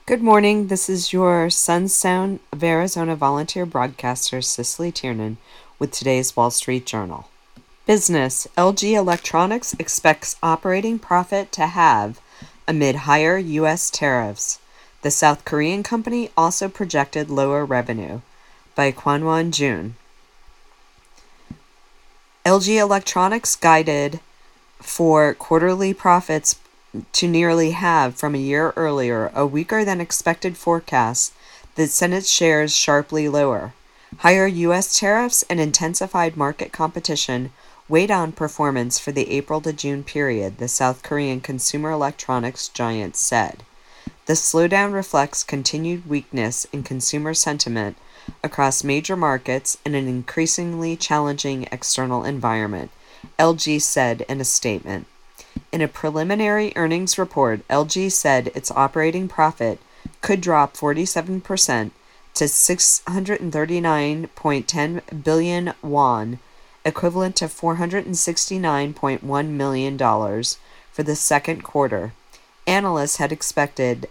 Good morning. This is your Sunsound of Arizona volunteer broadcaster, Cicely Tiernan, with today's Wall Street Journal. Business. LG Electronics expects operating profit to halve amid higher U.S. tariffs. The South Korean company also projected lower revenue. By Kwanwon Jun. LG Electronics guided for quarterly profits to nearly halve from a year earlier, a weaker than expected forecast that sent its shares sharply lower. Higher U.S. tariffs and intensified market competition weighed on performance for the April to June period, the South Korean consumer electronics giant said. The slowdown reflects continued weakness in consumer sentiment across major markets and an increasingly challenging external environment, LG said in a statement. In a preliminary earnings report, LG said its operating profit could drop 47% to 639.10 billion won, equivalent to $469.1 million for the second quarter. Analysts had expected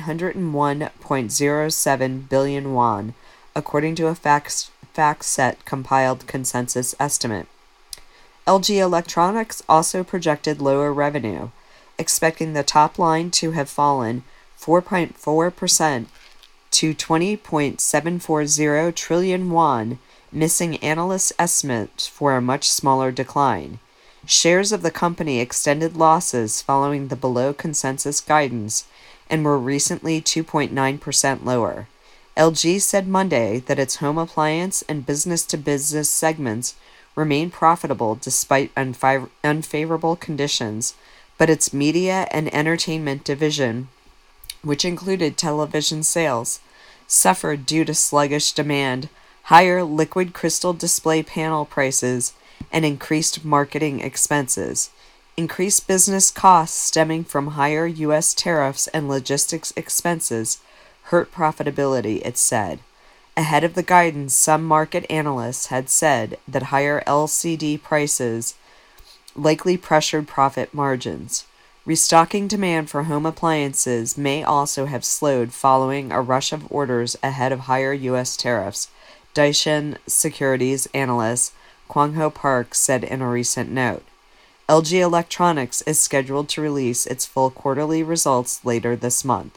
901.07 billion won, according to a FactSet compiled consensus estimate. LG Electronics also projected lower revenue, expecting the top line to have fallen 4.4% to 20.740 trillion won, missing analyst estimates for a much smaller decline. Shares of the company extended losses following the below consensus guidance and were recently 2.9% lower. LG said Monday that its home appliance and business-to-business segments remain profitable despite unfavorable conditions, but its media and entertainment division, which included television sales, suffered due to sluggish demand, higher liquid crystal display panel prices, and increased marketing expenses. Increased business costs stemming from higher U.S. tariffs and logistics expenses hurt profitability, it said. Ahead of the guidance, some market analysts had said that higher LCD prices likely pressured profit margins. Restocking demand for home appliances may also have slowed following a rush of orders ahead of higher U.S. tariffs, Daishin Securities analyst Kwang Ho Park said in a recent note. LG Electronics is scheduled to release its full quarterly results later this month.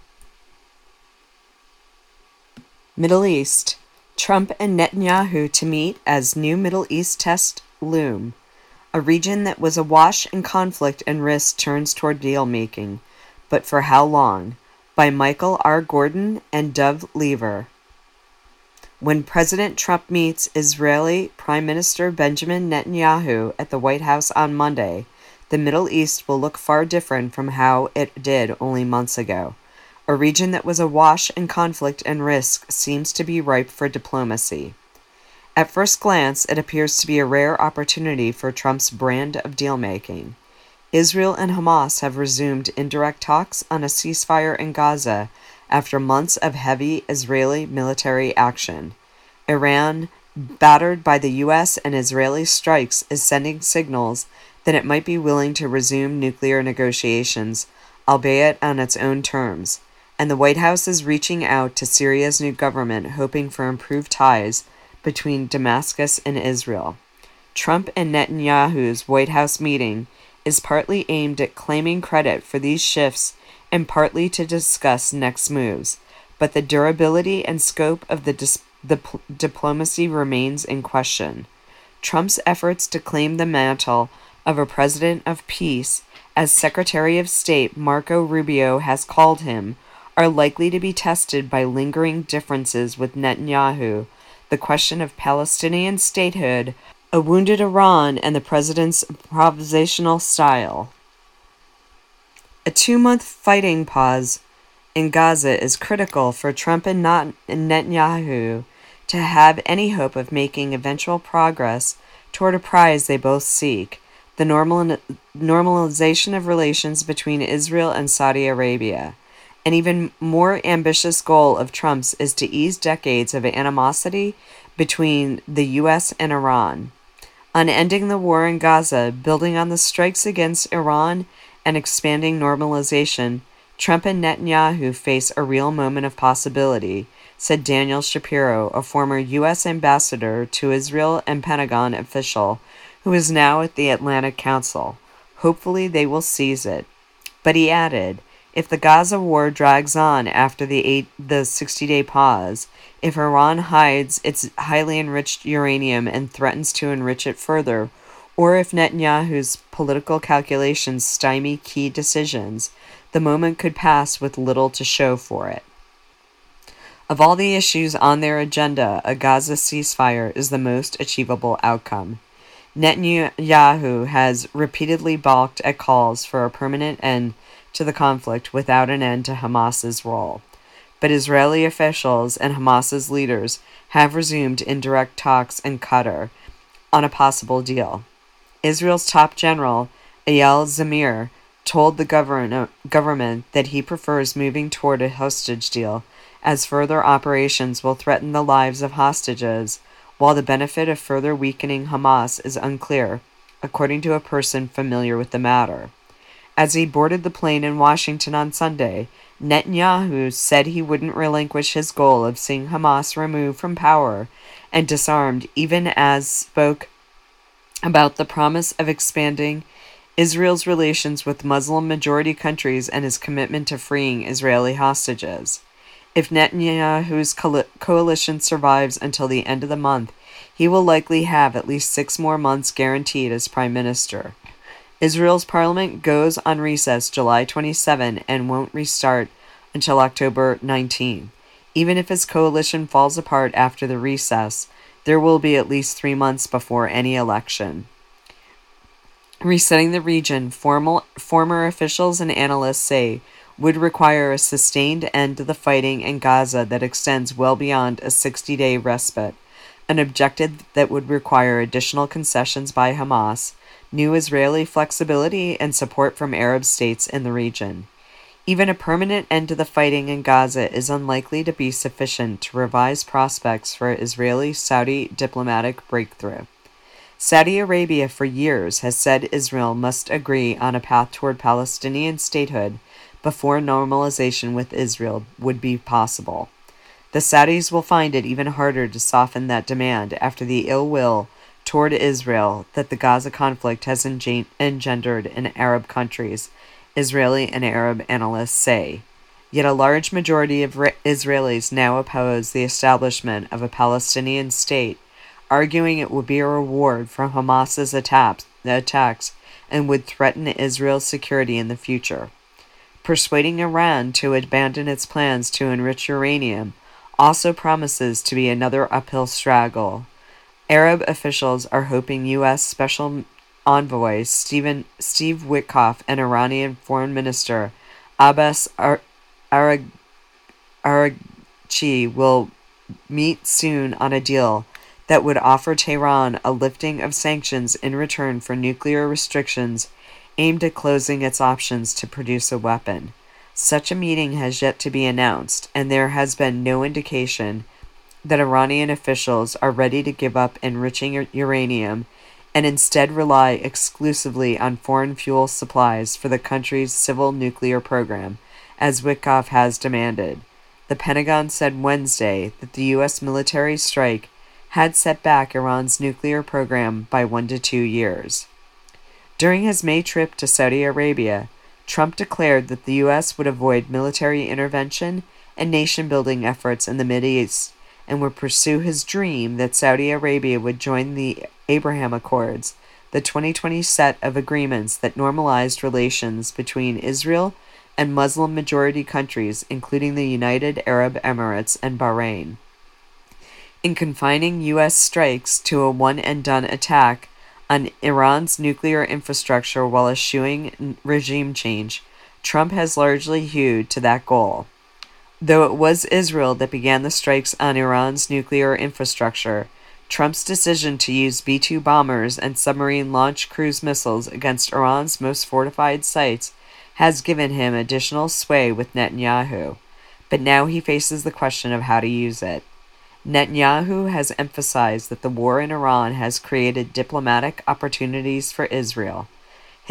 Middle East. Trump and Netanyahu to meet as new Middle East tests loom. A region that was awash in conflict and risk turns toward deal-making. But for how long? By Michael R. Gordon and Dov Lever. When President Trump meets Israeli Prime Minister Benjamin Netanyahu at the White House on Monday, the Middle East will look far different from how it did only months ago. A region that was awash in conflict and risk seems to be ripe for diplomacy. At first glance, it appears to be a rare opportunity for Trump's brand of deal-making. Israel and Hamas have resumed indirect talks on a ceasefire in Gaza after months of heavy Israeli military action. Iran, battered by the U.S. and Israeli strikes, is sending signals that it might be willing to resume nuclear negotiations, albeit on its own terms. And the White House is reaching out to Syria's new government, hoping for improved ties between Damascus and Israel. Trump and Netanyahu's White House meeting is partly aimed at claiming credit for these shifts and partly to discuss next moves, but the durability and scope of the diplomacy remains in question. Trump's efforts to claim the mantle of a president of peace, as Secretary of State Marco Rubio has called him, are likely to be tested by lingering differences with Netanyahu, the question of Palestinian statehood, a wounded Iran, and the president's improvisational style. A 2-month fighting pause in Gaza is critical for Trump and Netanyahu to have any hope of making eventual progress toward a prize they both seek, the normalization of relations between Israel and Saudi Arabia. An even more ambitious goal of Trump's is to ease decades of animosity between the U.S. and Iran. On ending the war in Gaza, building on the strikes against Iran and expanding normalization, Trump and Netanyahu face a real moment of possibility, said Daniel Shapiro, a former U.S. ambassador to Israel and Pentagon official who is now at the Atlantic Council. Hopefully they will seize it. But he added, if the Gaza war drags on after the 60-day pause, if Iran hides its highly enriched uranium and threatens to enrich it further, or if Netanyahu's political calculations stymie key decisions, the moment could pass with little to show for it. Of all the issues on their agenda, a Gaza ceasefire is the most achievable outcome. Netanyahu has repeatedly balked at calls for a permanent end to the conflict without an end to Hamas's role. But Israeli officials and Hamas's leaders have resumed indirect talks in Qatar on a possible deal. Israel's top general, Eyal Zamir, told the government that he prefers moving toward a hostage deal, as further operations will threaten the lives of hostages, while the benefit of further weakening Hamas is unclear, according to a person familiar with the matter. As he boarded the plane in Washington on Sunday, Netanyahu said he wouldn't relinquish his goal of seeing Hamas removed from power and disarmed, even as spoke about the promise of expanding Israel's relations with Muslim-majority countries and his commitment to freeing Israeli hostages. If Netanyahu's coalition survives until the end of the month, he will likely have at least 6 more months guaranteed as prime minister. Israel's parliament goes on recess July 27 and won't restart until October 19. Even if his coalition falls apart after the recess, there will be at least 3 months before any election. Resetting the region, former officials and analysts say, would require a sustained end to the fighting in Gaza that extends well beyond a 60-day respite, an objective that would require additional concessions by Hamas, new Israeli flexibility, and support from Arab states in the region. Even a permanent end to the fighting in Gaza is unlikely to be sufficient to revise prospects for Israeli-Saudi diplomatic breakthrough. Saudi Arabia for years has said Israel must agree on a path toward Palestinian statehood before normalization with Israel would be possible. The Saudis will find it even harder to soften that demand after the ill will toward Israel that the Gaza conflict has engendered in Arab countries, Israeli and Arab analysts say. Yet a large majority of Israelis now oppose the establishment of a Palestinian state, arguing it would be a reward for Hamas's attacks and would threaten Israel's security in the future. Persuading Iran to abandon its plans to enrich uranium also promises to be another uphill struggle. Arab officials are hoping U.S. Special Envoy Steve Witkoff and Iranian Foreign Minister Abbas Araghchi will meet soon on a deal that would offer Tehran a lifting of sanctions in return for nuclear restrictions aimed at closing its options to produce a weapon. Such a meeting has yet to be announced, and there has been no indication that Iranian officials are ready to give up enriching uranium and instead rely exclusively on foreign fuel supplies for the country's civil nuclear program, as Witkoff has demanded. The Pentagon said Wednesday that the U.S. military strike had set back Iran's nuclear program by 1 to 2 years. During his May trip to Saudi Arabia, Trump declared that the U.S. would avoid military intervention and nation-building efforts in the Mideast and would pursue his dream that Saudi Arabia would join the Abraham Accords, the 2020 set of agreements that normalized relations between Israel and Muslim-majority countries, including the United Arab Emirates and Bahrain. In confining U.S. strikes to a one-and-done attack on Iran's nuclear infrastructure while eschewing regime change, Trump has largely hewed to that goal. Though it was Israel that began the strikes on Iran's nuclear infrastructure, Trump's decision to use B-2 bombers and submarine-launched cruise missiles against Iran's most fortified sites has given him additional sway with Netanyahu, but now he faces the question of how to use it. Netanyahu has emphasized that the war in Iran has created diplomatic opportunities for Israel.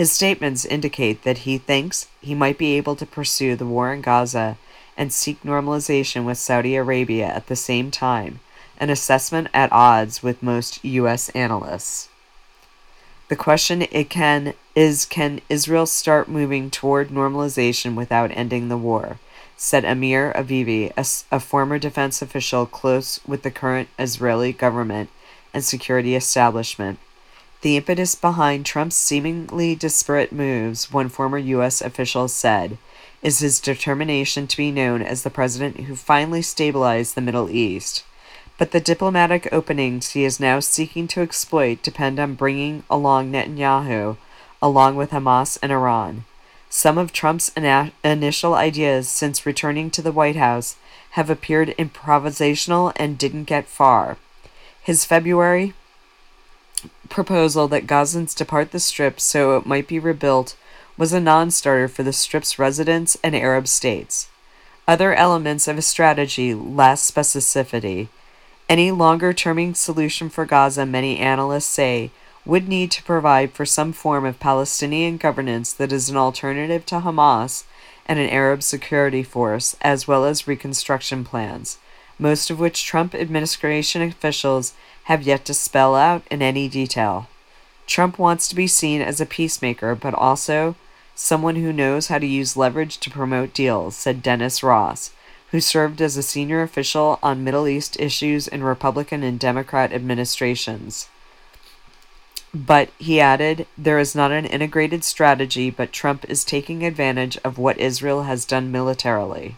His statements indicate that he thinks he might be able to pursue the war in Gaza and seek normalization with Saudi Arabia at the same time, an assessment at odds with most U.S. analysts. The question can Israel start moving toward normalization without ending the war, said Amir Avivi, a former defense official close with the current Israeli government and security establishment. The impetus behind Trump's seemingly disparate moves, one former U.S. official said, is his determination to be known as the president who finally stabilized the Middle East. But the diplomatic openings he is now seeking to exploit depend on bringing along Netanyahu, along with Hamas and Iran. Some of Trump's initial ideas since returning to the White House have appeared improvisational and didn't get far. His February proposal that Gazans depart the Strip so it might be rebuilt was a non-starter for the Strip's residents and Arab states. Other elements of his strategy lack specificity. Any longer-term solution for Gaza, many analysts say, would need to provide for some form of Palestinian governance that is an alternative to Hamas and an Arab security force, as well as reconstruction plans, most of which Trump administration officials have yet to spell out in any detail. Trump wants to be seen as a peacemaker, but also someone who knows how to use leverage to promote deals, said Dennis Ross, who served as a senior official on Middle East issues in Republican and Democrat administrations. But, he added, there is not an integrated strategy, but Trump is taking advantage of what Israel has done militarily.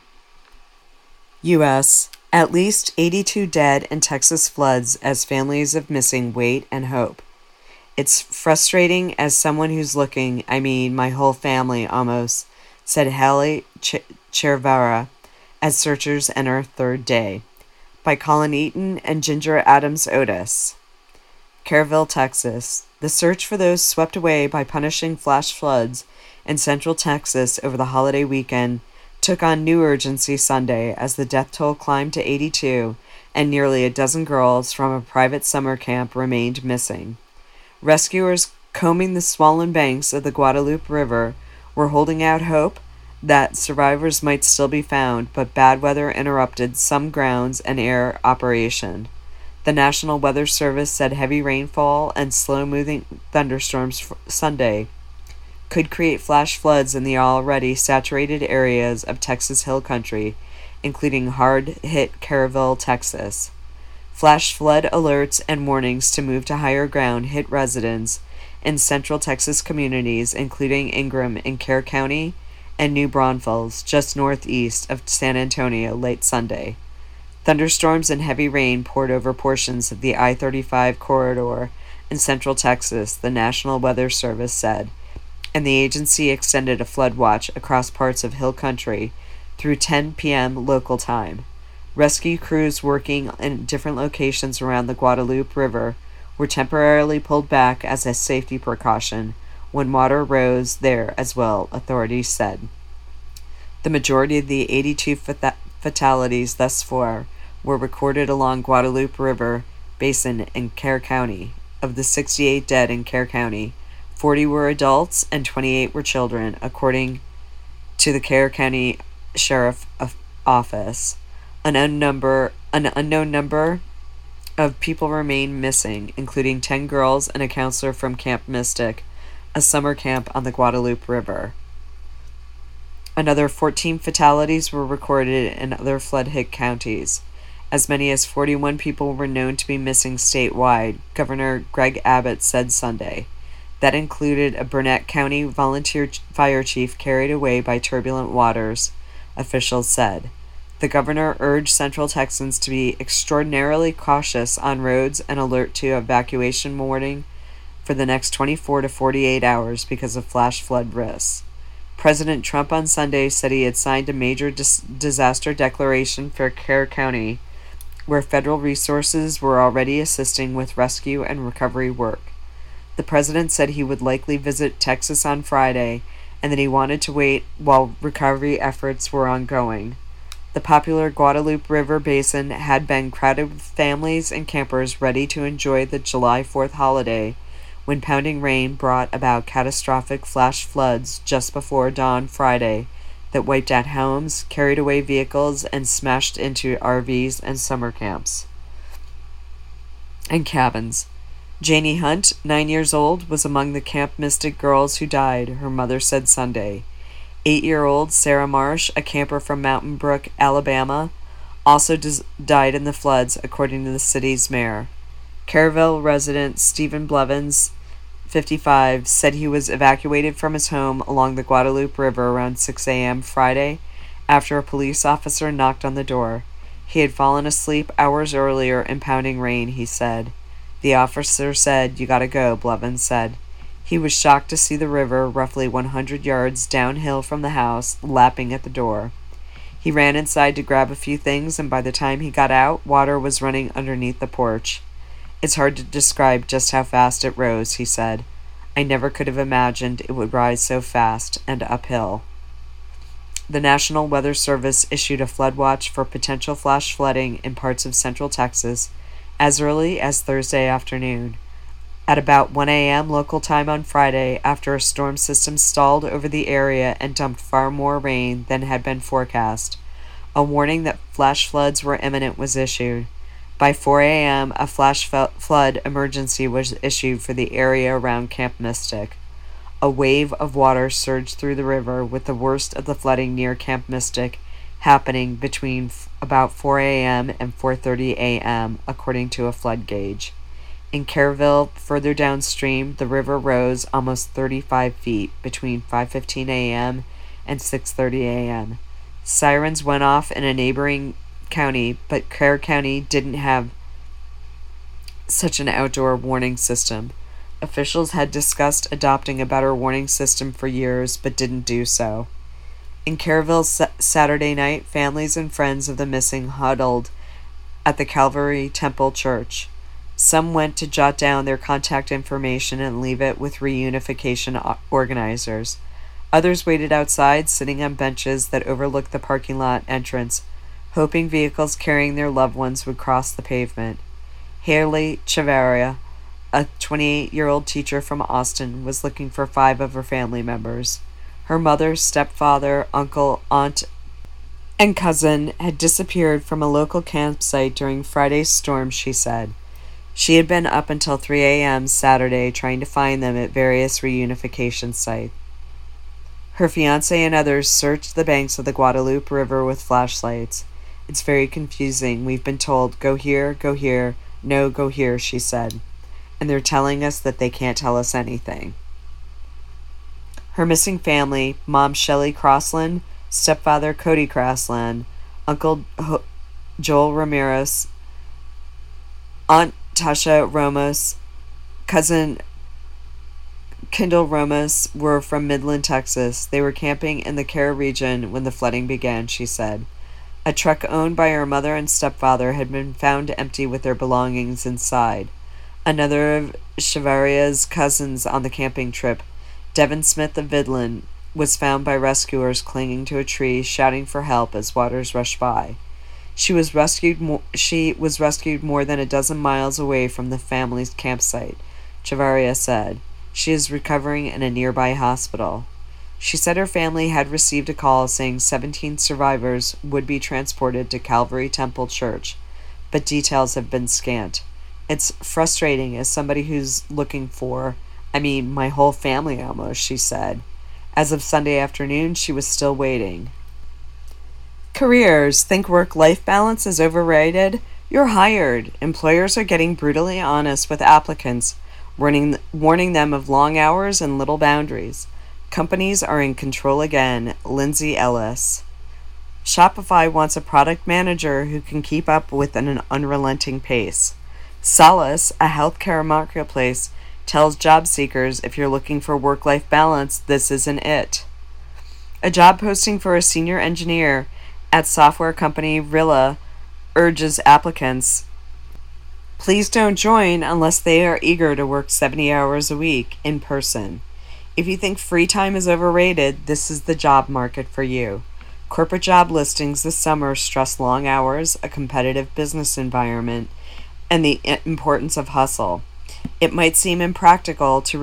U.S. At least 82 dead in Texas floods as families of missing wait and hope. It's frustrating as someone who's looking, my whole family almost, said Hallie Cervera as searchers enter third day. By Colin Eaton and Ginger Adams Otis. Kerrville, Texas. The search for those swept away by punishing flash floods in central Texas over the holiday weekend took on new urgency Sunday as the death toll climbed to 82 and nearly a dozen girls from a private summer camp remained missing. Rescuers combing the swollen banks of the Guadalupe River were holding out hope that survivors might still be found, but bad weather interrupted some grounds and air operation. The National Weather Service said heavy rainfall and slow-moving thunderstorms Sunday could create flash floods in the already saturated areas of Texas Hill Country, including hard-hit Kerrville, Texas. Flash flood alerts and warnings to move to higher ground hit residents in central Texas communities, including Ingram in Kerr County and New Braunfels, just northeast of San Antonio, late Sunday. Thunderstorms and heavy rain poured over portions of the I-35 corridor in central Texas, the National Weather Service said, and the agency extended a flood watch across parts of Hill Country through 10 p.m. local time. Rescue crews working in different locations around the Guadalupe River were temporarily pulled back as a safety precaution when water rose there as well, authorities said. The majority of the 82 fatalities thus far were recorded along Guadalupe River Basin in Kerr County. Of the 68 dead in Kerr County, 40 were adults and 28 were children, according to the Kerr County Sheriff Office. An unknown number of people remain missing, including 10 girls and a counselor from Camp Mystic, a summer camp on the Guadalupe River. Another 14 fatalities were recorded in other flood-hit counties. As many as 41 people were known to be missing statewide, Governor Greg Abbott said Sunday. That included a Burnett County volunteer fire chief carried away by turbulent waters, officials said. The governor urged Central Texans to be extraordinarily cautious on roads and alert to evacuation warning for the next 24 to 48 hours because of flash flood risks. President Trump on Sunday said he had signed a major disaster declaration for Kerr County, where federal resources were already assisting with rescue and recovery work. The president said he would likely visit Texas on Friday and that he wanted to wait while recovery efforts were ongoing. The popular Guadalupe River Basin had been crowded with families and campers ready to enjoy the July 4th holiday, when pounding rain brought about catastrophic flash floods just before dawn Friday that wiped out homes, carried away vehicles, and smashed into RVs and summer camps and cabins. Janie Hunt, 9 years old, was among the Camp Mystic girls who died, her mother said Sunday. 8-year-old Sarah Marsh, a camper from Mountain Brook, Alabama, also died in the floods, according to the city's mayor. Kerrville resident Stephen Blevins, 55, said he was evacuated from his home along the Guadalupe River around 6 a.m. Friday after a police officer knocked on the door. He had fallen asleep hours earlier in pounding rain, he said. The officer said, "You gotta go," Blevins said. He was shocked to see the river, roughly 100 yards downhill from the house, lapping at the door. He ran inside to grab a few things, and by the time he got out, water was running underneath the porch. "It's hard to describe just how fast it rose," he said. "I never could have imagined it would rise so fast and uphill." The National Weather Service issued a flood watch for potential flash flooding in parts of central Texas as early as Thursday afternoon. At about 1 a.m. local time on Friday, after a storm system stalled over the area and dumped far more rain than had been forecast, a warning that flash floods were imminent was issued. By 4 a.m., a flash flood emergency was issued for the area around Camp Mystic. A wave of water surged through the river, with the worst of the flooding near Camp Mystic happening between about 4 a.m. and 4:30 a.m., according to a flood gauge. In Kerrville, further downstream, the river rose almost 35 feet between 5:15 a.m. and 6:30 a.m. Sirens went off in a neighboring county, but Kerr County didn't have such an outdoor warning system. Officials had discussed adopting a better warning system for years, but didn't do so. In Kerrville Saturday night, families and friends of the missing huddled at the Calvary Temple Church. Some went to jot down their contact information and leave it with reunification organizers. Others waited outside, sitting on benches that overlooked the parking lot entrance, hoping vehicles carrying their loved ones would cross the pavement. Haley Chavarria, a 28-year-old teacher from Austin, was looking for 5 of her family members. Her mother, stepfather, uncle, aunt, and cousin had disappeared from a local campsite during Friday's storm, she said. She had been up until 3 a.m. Saturday trying to find them at various reunification sites. Her fiancé and others searched the banks of the Guadalupe River with flashlights. "It's very confusing. We've been told, go here, no, go here," she said. "And they're telling us that they can't tell us anything." Her missing family, Mom Shelley Crossland, stepfather Cody Crossland, Uncle Joel Ramirez, Aunt Tasha Ramos, cousin Kendall Ramos, were from Midland, Texas. They were camping in the Kerr region when the flooding began, she said. A truck owned by her mother and stepfather had been found empty with their belongings inside. Another of Chavarria's cousins on the camping trip, Devin Smith of Midland, was found by rescuers clinging to a tree, shouting for help as waters rushed by. She was rescued more than a dozen miles away from the family's campsite, Chavarria said. She is recovering in a nearby hospital. She said her family had received a call saying 17 survivors would be transported to Calvary Temple Church, but details have been scant. "It's frustrating as somebody who's looking for, my whole family almost," she said. As of Sunday afternoon, she was still waiting. Careers. Think work-life balance is overrated? You're hired. Employers are getting brutally honest with applicants, warning them of long hours and little boundaries. Companies are in control again. Lindsay Ellis. Shopify wants a product manager who can keep up with an unrelenting pace. Solace, a healthcare marketplace, tells job seekers if you're looking for work-life balance, this isn't it. A job posting for a senior engineer at software company Rilla urges applicants, please don't join unless they are eager to work 70 hours a week in person. If you think free time is overrated, this is the job market for you. Corporate job listings this summer stress long hours, a competitive business environment, and the importance of hustle. It might seem impractical to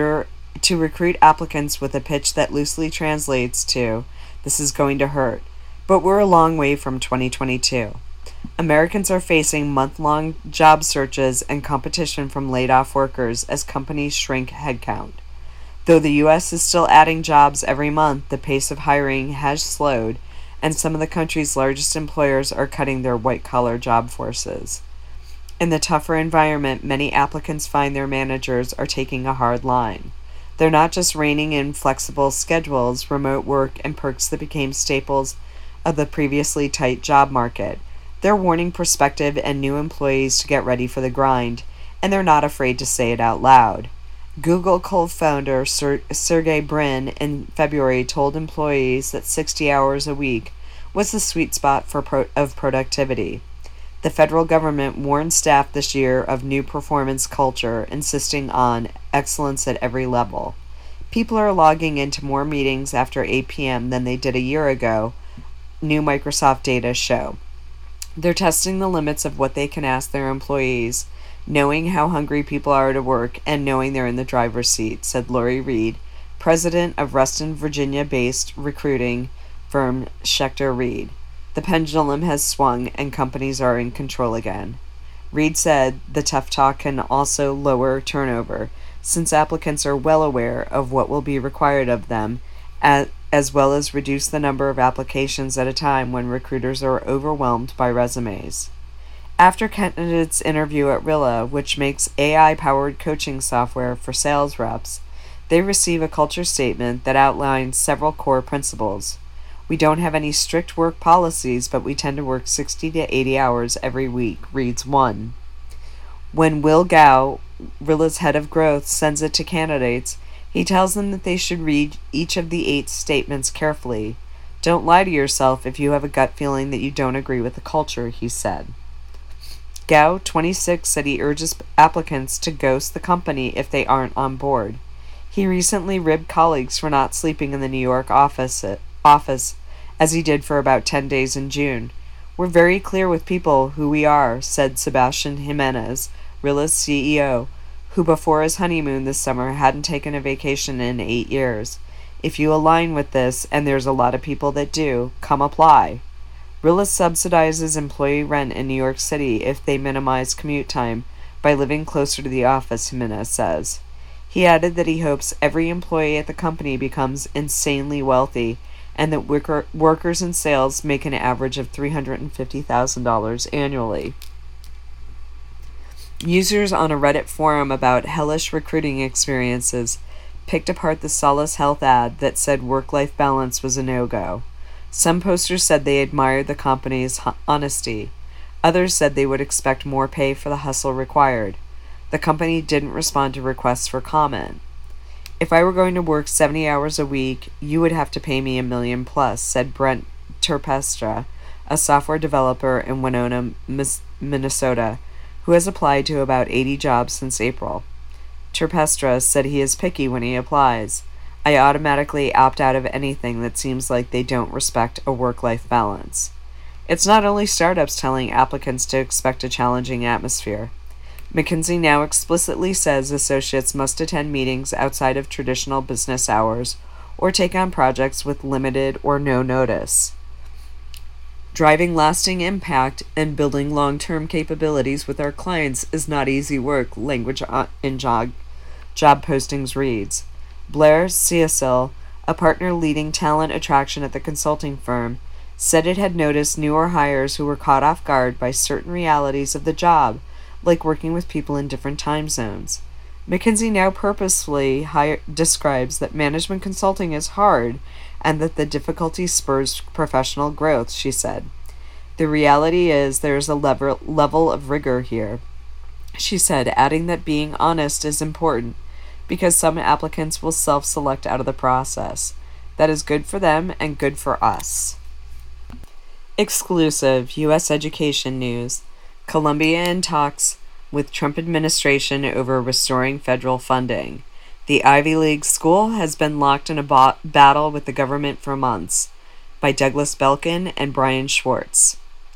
recruit applicants with a pitch that loosely translates to, "This is going to hurt," but we're a long way from 2022. Americans are facing month-long job searches and competition from laid-off workers as companies shrink headcount. Though the U.S. is still adding jobs every month, the pace of hiring has slowed, and some of the country's largest employers are cutting their white-collar job forces. In the tougher environment, many applicants find their managers are taking a hard line. They're not just reining in flexible schedules, remote work, and perks that became staples of the previously tight job market. They're warning prospective and new employees to get ready for the grind, and they're not afraid to say it out loud. Google co-founder Sergey Brin in February told employees that 60 hours a week was the sweet spot of productivity. The federal government warned staff this year of new performance culture, insisting on excellence at every level. People are logging into more meetings after 8 p.m. than they did a year ago, new Microsoft data show. They're testing the limits of what they can ask their employees, knowing how hungry people are to work and knowing they're in the driver's seat, said Lori Reed, president of Reston, Virginia-based recruiting firm Schechter Reed. The pendulum has swung and companies are in control again. Reed said the tough talk can also lower turnover, since applicants are well aware of what will be required of them, as well as reduce the number of applications at a time when recruiters are overwhelmed by resumes. After candidates interview at Rilla, which makes AI-powered coaching software for sales reps, they receive a culture statement that outlines several core principles. "We don't have any strict work policies, but we tend to work 60 to 80 hours every week," reads one. When Will Gao, Rilla's head of growth, sends it to candidates, he tells them that they should read each of the 8 statements carefully. "Don't lie to yourself if you have a gut feeling that you don't agree with the culture," he said. Gao, 26, said he urges applicants to ghost the company if they aren't on board. He recently ribbed colleagues for not sleeping in the New York office, as he did for about 10 days in June. "We're very clear with people who we are," said Sebastian Jimenez, Rilla's CEO, who before his honeymoon this summer hadn't taken a vacation in 8 years. "If you align with this, and there's a lot of people that do, come apply." Rilla subsidizes employee rent in New York City if they minimize commute time by living closer to the office, Jimenez says. He added that he hopes every employee at the company becomes insanely wealthy and that workers in sales make an average of $350,000 annually. Users on a Reddit forum about hellish recruiting experiences picked apart the Solace Health ad that said work-life balance was a no-go. Some posters said they admired the company's honesty. Others said they would expect more pay for the hustle required. The company didn't respond to requests for comment. "If I were going to work 70 hours a week, you would have to pay me $1 million plus," said Brent Terpestra, a software developer in Winona, Minnesota, who has applied to about 80 jobs since April. Terpestra said he is picky when he applies. "I automatically opt out of anything that seems like they don't respect a work-life balance." It's not only startups telling applicants to expect a challenging atmosphere. McKinsey now explicitly says associates must attend meetings outside of traditional business hours or take on projects with limited or no notice. Driving lasting impact and building long-term capabilities with our clients is not easy work, language in job postings reads. Blair Cecil, a partner leading talent attraction at the consulting firm, said it had noticed newer hires who were caught off guard by certain realities of the job, like working with people in different time zones. McKinsey now purposefully describes that management consulting is hard and that the difficulty spurs professional growth, she said. "The reality is there is a level of rigor here," she said, adding that being honest is important because some applicants will self-select out of the process. That is good for them and good for us. Exclusive U.S. education news. Columbia in talks with Trump administration over restoring federal funding. The Ivy League school has been locked in a battle with the government for months. By Douglas Belkin and Brian Schwartz.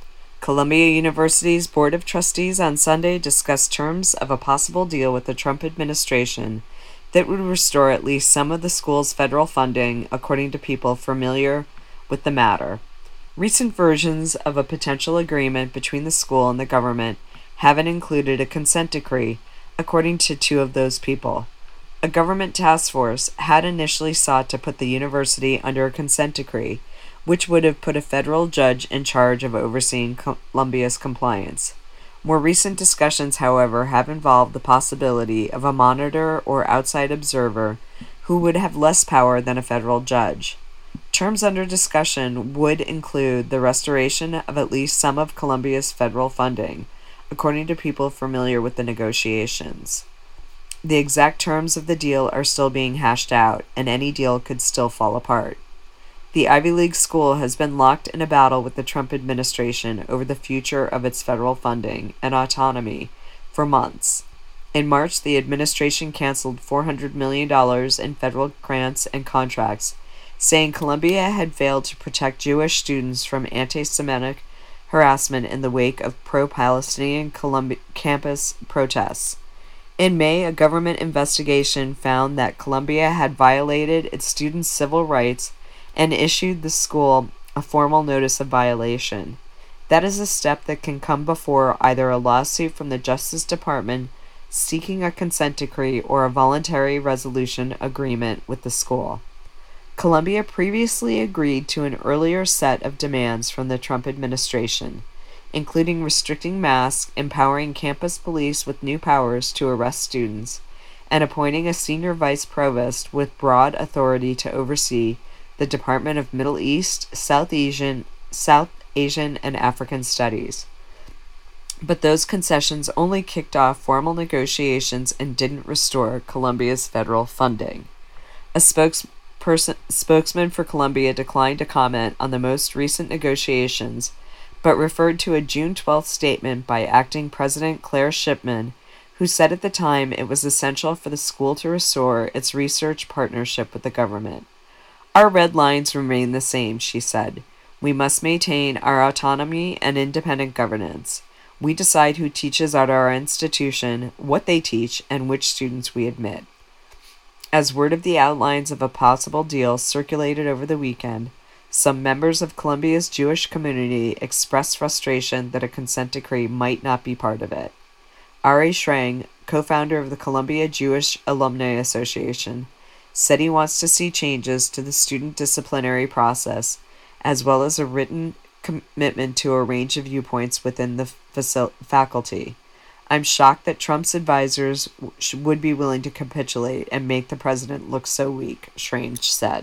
Columbia University's Board of Trustees on Sunday discussed terms of a possible deal with the Trump administration that would restore at least some of the school's federal funding, according to people familiar with the matter. Recent versions of a potential agreement between the school and the government haven't included a consent decree, according to two of those people. A government task force had initially sought to put the university under a consent decree, which would have put a federal judge in charge of overseeing Columbia's compliance. More recent discussions, however, have involved the possibility of a monitor or outside observer who would have less power than a federal judge. Terms under discussion would include the restoration of at least some of Columbia's federal funding, according to people familiar with the negotiations. The exact terms of the deal are still being hashed out, and any deal could still fall apart. The Ivy League school has been locked in a battle with the Trump administration over the future of its federal funding and autonomy for months. In March, the administration canceled $400 million in federal grants and contracts, saying Columbia had failed to protect Jewish students from anti-Semitic harassment in the wake of pro-Palestinian campus protests. In May, a government investigation found that Columbia had violated its students' civil rights and issued the school a formal notice of violation. That is a step that can come before either a lawsuit from the Justice Department seeking a consent decree or a voluntary resolution agreement with the school. Columbia previously agreed to an earlier set of demands from the Trump administration, including restricting masks, empowering campus police with new powers to arrest students, and appointing a senior vice provost with broad authority to oversee the Department of Middle East, South Asian, and African Studies. But those concessions only kicked off formal negotiations and didn't restore Columbia's federal funding. A spokesman for Columbia declined to comment on the most recent negotiations, but referred to a June 12th statement by acting President Claire Shipman, who said at the time it was essential for the school to restore its research partnership with the government. Our red lines remain the same, she said. We must maintain our autonomy and independent governance. We decide who teaches at our institution, what they teach, and which students we admit. As word of the outlines of a possible deal circulated over the weekend, some members of Columbia's Jewish community expressed frustration that a consent decree might not be part of it. Ari Shrang, co-founder of the Columbia Jewish Alumni Association, said he wants to see changes to the student disciplinary process, as well as a written commitment to a range of viewpoints within the faculty. I'm shocked that Trump's advisors would be willing to capitulate and make the president look so weak, Strange said.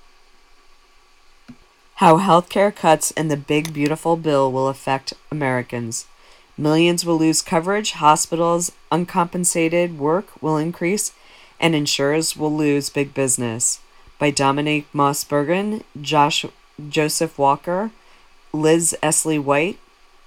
How healthcare cuts in the big beautiful bill will affect Americans. Millions will lose coverage, hospitals' uncompensated work will increase, and insurers will lose big business. By Dominique Moss-Bergen, Joseph Walker, Liz Esley White.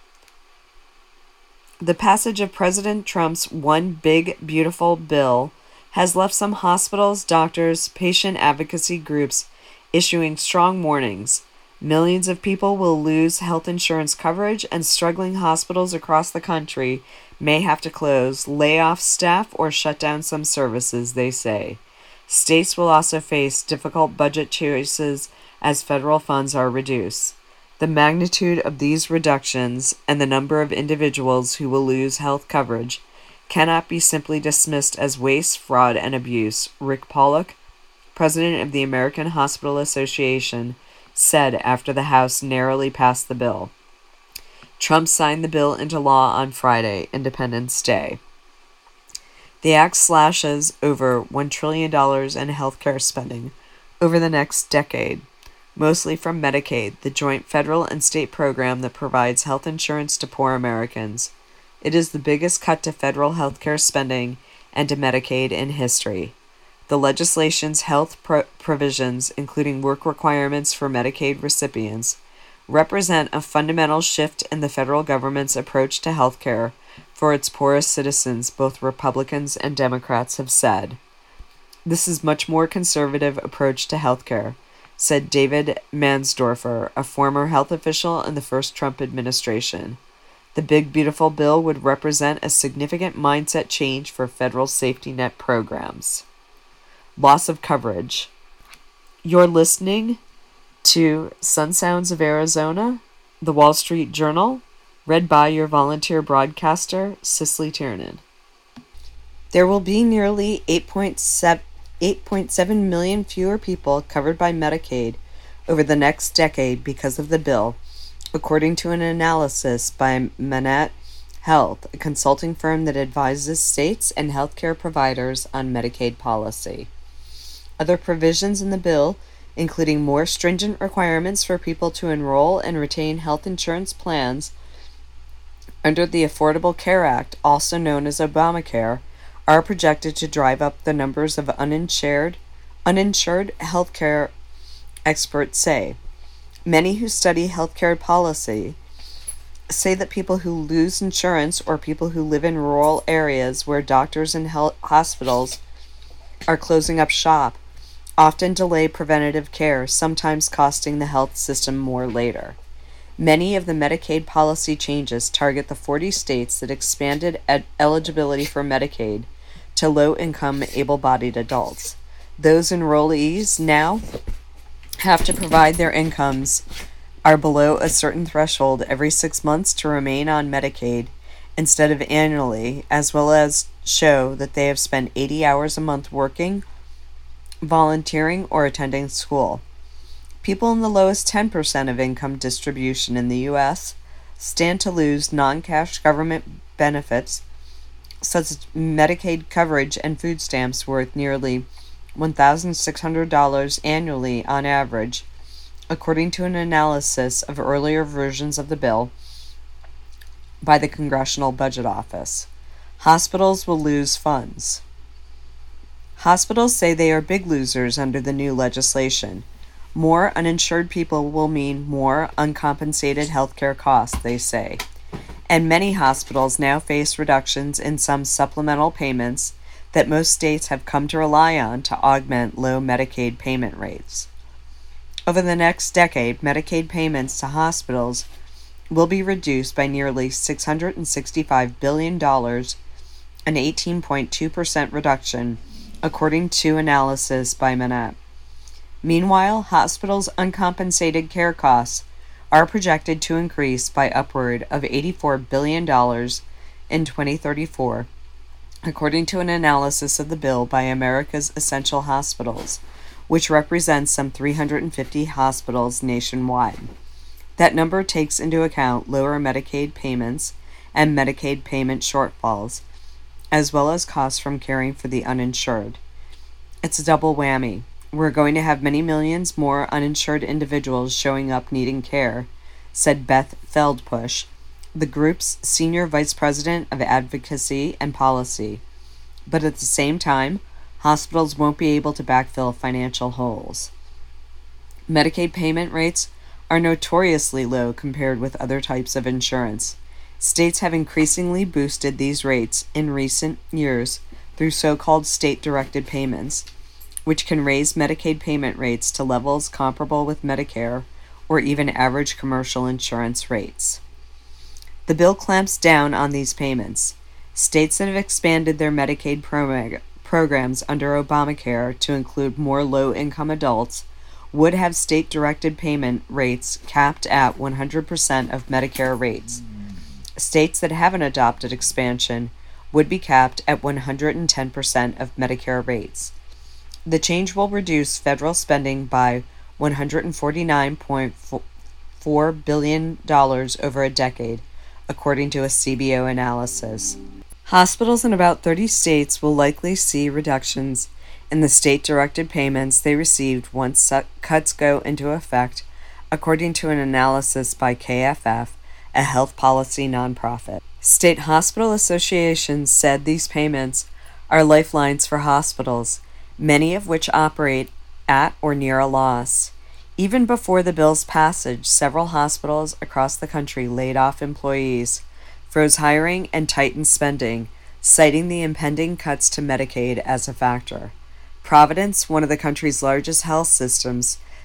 The passage of President Trump's One Big Beautiful Bill has left some hospitals, doctors, patient advocacy groups issuing strong warnings. Millions of people will lose health insurance coverage, and struggling hospitals across the country may have to close, lay off staff, or shut down some services, they say. States will also face difficult budget choices as federal funds are reduced. The magnitude of these reductions and the number of individuals who will lose health coverage cannot be simply dismissed as waste, fraud, and abuse, Rick Pollock, president of the American Hospital Association, said after the House narrowly passed the bill. Trump signed the bill into law on Friday, Independence Day. The act slashes over $1 trillion in health care spending over the next decade, mostly from Medicaid, the joint federal and state program that provides health insurance to poor Americans. It is the biggest cut to federal health care spending and to Medicaid in history. The legislation's health provisions, including work requirements for Medicaid recipients, represent a fundamental shift in the federal government's approach to health care for its poorest citizens, both Republicans and Democrats have said. This is a much more conservative approach to health care, said David Mansdorfer, a former health official in the first Trump administration. The Big Beautiful Bill would represent a significant mindset change for federal safety net programs. Loss of coverage. You're listening to Sun Sounds of Arizona, the Wall Street Journal, read by your volunteer broadcaster, Cicely Tiernan. There will be nearly 8.7 million fewer people covered by Medicaid over the next decade because of the bill, according to an analysis by Manatt Health, a consulting firm that advises states and healthcare providers on Medicaid policy. Other provisions in the bill, including more stringent requirements for people to enroll and retain health insurance plans under the Affordable Care Act, also known as Obamacare, are projected to drive up the numbers of uninsured healthcare, experts say. Many who study healthcare policy say that people who lose insurance or people who live in rural areas where doctors and hospitals are closing up shop often delay preventative care, sometimes costing the health system more later. Many of the Medicaid policy changes target the 40 states that expanded eligibility for Medicaid to low-income, able-bodied adults. Those enrollees now have to provide their incomes are below a certain threshold every 6 months to remain on Medicaid instead of annually, as well as show that they have spent 80 hours a month working, volunteering, or attending school. People in the lowest 10% of income distribution in the U.S. stand to lose non-cash government benefits such as Medicaid coverage and food stamps worth nearly $1,600 annually on average, according to an analysis of earlier versions of the bill by the Congressional Budget Office. Hospitals will lose funds. Hospitals say they are big losers under the new legislation. More uninsured people will mean more uncompensated health care costs, they say. And many hospitals now face reductions in some supplemental payments that most states have come to rely on to augment low Medicaid payment rates. Over the next decade, Medicaid payments to hospitals will be reduced by nearly $665 billion, an 18.2% reduction, according to analysis by Manatt. Meanwhile, hospitals' uncompensated care costs are projected to increase by upward of $84 billion in 2034, according to an analysis of the bill by America's Essential Hospitals, which represents some 350 hospitals nationwide. That number takes into account lower Medicaid payments and Medicaid payment shortfalls, as well as costs from caring for the uninsured. It's a double whammy. We're going to have many millions more uninsured individuals showing up needing care, said Beth Feldpush, the group's senior vice president of advocacy and policy. But at the same time, hospitals won't be able to backfill financial holes. Medicaid payment rates are notoriously low compared with other types of insurance. States have increasingly boosted these rates in recent years through so-called state-directed payments, which can raise Medicaid payment rates to levels comparable with Medicare or even average commercial insurance rates. The bill clamps down on these payments. States that have expanded their Medicaid programs under Obamacare to include more low-income adults would have state-directed payment rates capped at 100% of Medicare rates. States that haven't adopted expansion would be capped at 110% of Medicare rates. The change will reduce federal spending by $149.4 billion over a decade, according to a CBO analysis. Hospitals in about 30 states will likely see reductions in the state-directed payments they received once cuts go into effect, according to an analysis by KFF, a health policy nonprofit. State hospital associations said these payments are lifelines for hospitals, many of which operate at or near a loss. Even before the bill's passage, several hospitals across the country laid off employees, froze hiring, and tightened spending, citing the impending cuts to Medicaid as a factor. Providence, one of the country's largest health systems,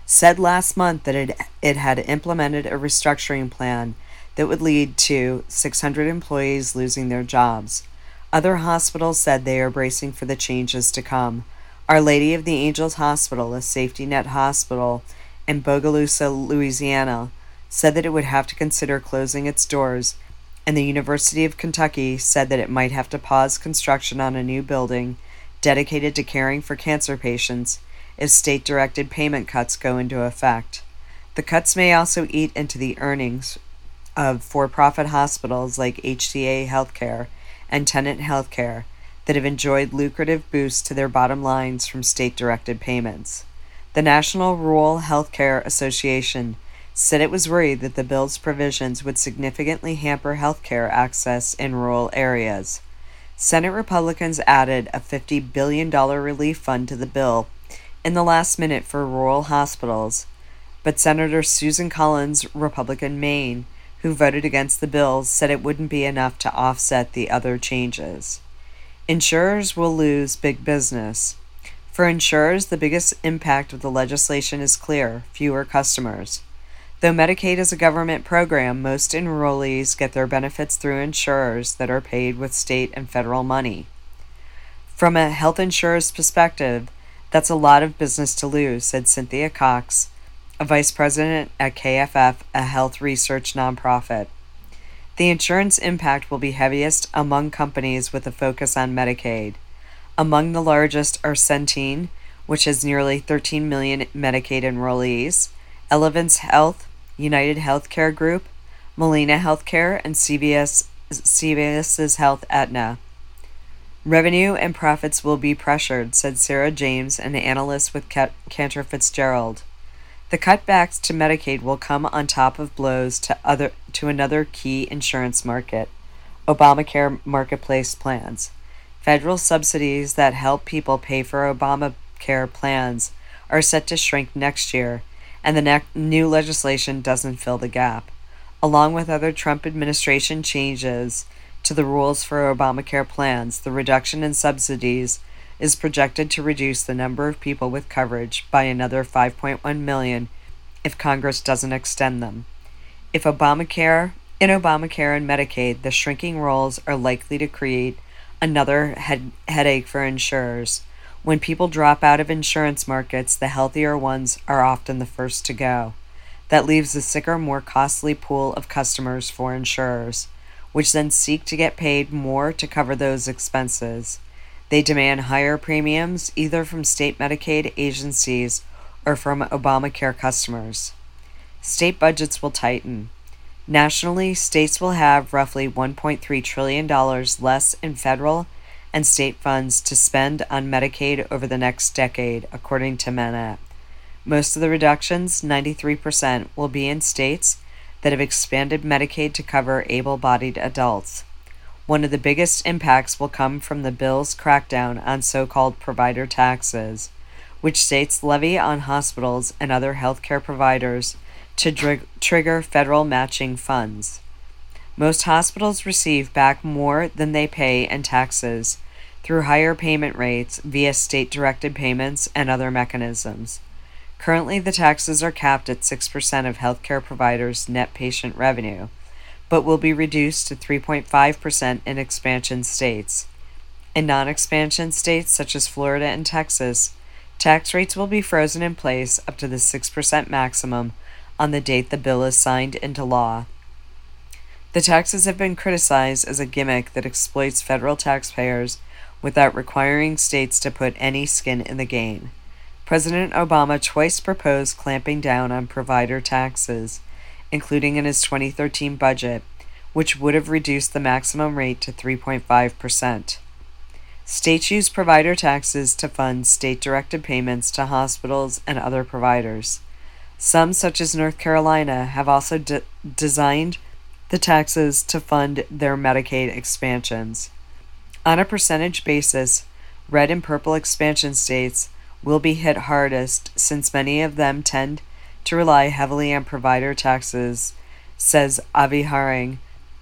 said last month that it had implemented a restructuring plan that would lead to 600 employees losing their jobs. Other hospitals said they are bracing for the changes to come. Our Lady of the Angels Hospital, a safety net hospital in Bogalusa, Louisiana, said that it would have to consider closing its doors, and the University of Kentucky said that it might have to pause construction on a new building dedicated to caring for cancer patients if state-directed payment cuts go into effect. The cuts may also eat into the earnings of for-profit hospitals like HCA Healthcare and Tenet Healthcare that have enjoyed lucrative boosts to their bottom lines from state-directed payments. The National Rural Healthcare Association said it was worried that the bill's provisions would significantly hamper healthcare access in rural areas. Senate Republicans added a $50 billion relief fund to the bill in the last minute for rural hospitals, but Senator Susan Collins, Republican Maine, who voted against the bill, said it wouldn't be enough to offset the other changes. Insurers will lose big business. For insurers, the biggest impact of the legislation is clear: fewer customers. Though Medicaid is a government program, most enrollees get their benefits through insurers that are paid with state and federal money. From a health insurer's perspective, that's a lot of business to lose, said Cynthia Cox, a vice president at KFF, a health research nonprofit. The insurance impact will be heaviest among companies with a focus on Medicaid. Among the largest are Centene, which has nearly 13 million Medicaid enrollees, Elevance Health, United Healthcare Group, Molina Healthcare, and CVS's Health Aetna. Revenue and profits will be pressured, said Sarah James, an analyst with Cantor Fitzgerald. The cutbacks to Medicaid will come on top of blows to another key insurance market, Obamacare marketplace plans. Federal subsidies that help people pay for Obamacare plans are set to shrink next year, and the new legislation doesn't fill the gap. Along with other Trump administration changes to the rules for Obamacare plans, the reduction in subsidies is projected to reduce the number of people with coverage by another 5.1 million if Congress doesn't extend them. In Obamacare and Medicaid, the shrinking rolls are likely to create another headache for insurers. When people drop out of insurance markets, the healthier ones are often the first to go. That leaves a sicker, more costly pool of customers for insurers, which then seek to get paid more to cover those expenses. They demand higher premiums, either from state Medicaid agencies or from Obamacare customers. State budgets will tighten. Nationally, states will have roughly $1.3 trillion less in federal and state funds to spend on Medicaid over the next decade, according to Manatt. Most of the reductions, 93%, will be in states that have expanded Medicaid to cover able-bodied adults. One of the biggest impacts will come from the bill's crackdown on so-called provider taxes, which states levy on hospitals and other healthcare providers to trigger federal matching funds. Most hospitals receive back more than they pay in taxes through higher payment rates via state-directed payments and other mechanisms. Currently, the taxes are capped at 6% of healthcare providers' net patient revenue, but will be reduced to 3.5% in expansion states. In non-expansion states such as Florida and Texas, tax rates will be frozen in place up to the 6% maximum on the date the bill is signed into law. The taxes have been criticized as a gimmick that exploits federal taxpayers without requiring states to put any skin in the game. President Obama twice proposed clamping down on provider taxes, including in his 2013 budget, which would have reduced the maximum rate to 3.5%. States use provider taxes to fund state-directed payments to hospitals and other providers. Some, such as North Carolina, have also designed the taxes to fund their Medicaid expansions. On a percentage basis, red and purple expansion states will be hit hardest since many of them tend to rely heavily on provider taxes, says Avi Haring,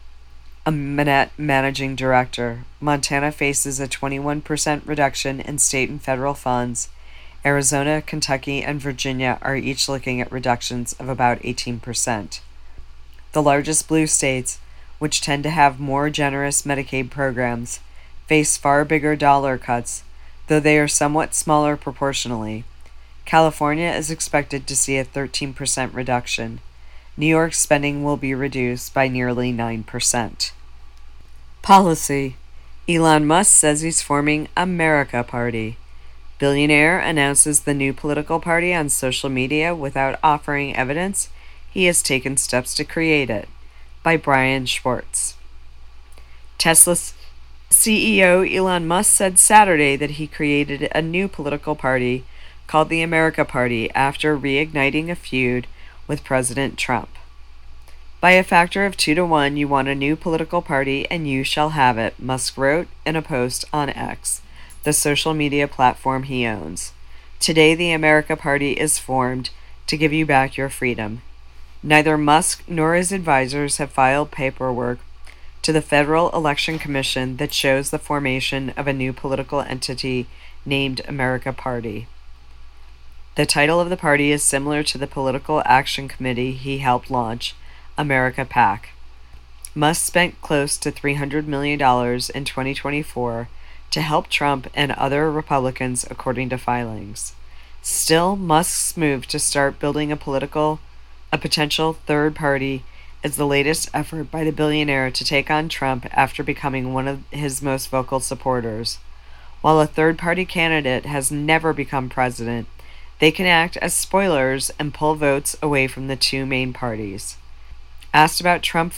a Manatt managing director. Montana faces a 21% reduction in state and federal funds, Arizona, Kentucky, and Virginia are each looking at reductions of about 18%. The largest blue states, which tend to have more generous Medicaid programs, face far bigger dollar cuts, though they are somewhat smaller proportionally. California is expected to see a 13% reduction. New York's spending will be reduced by nearly 9%. Policy. Elon Musk says he's forming America Party. Billionaire announces the new political party on social media without offering evidence he has taken steps to create it. By Brian Schwartz. Tesla's CEO Elon Musk said Saturday that he created a new political party called the America Party after reigniting a feud with President Trump. By a factor of 2-1, you want a new political party and you shall have it, Musk wrote in a post on X, the social media platform he owns. Today the America Party is formed to give you back your freedom. Neither Musk nor his advisors have filed paperwork to the Federal Election Commission that shows the formation of a new political entity named America Party. The title of the party is similar to the Political Action Committee he helped launch, America PAC. Musk spent close to $300 million in 2024 to help Trump and other Republicans, according to filings. Still, Musk's move to start building a potential third party is the latest effort by the billionaire to take on Trump after becoming one of his most vocal supporters. While a third-party candidate has never become president, they can act as spoilers and pull votes away from the two main parties. Asked about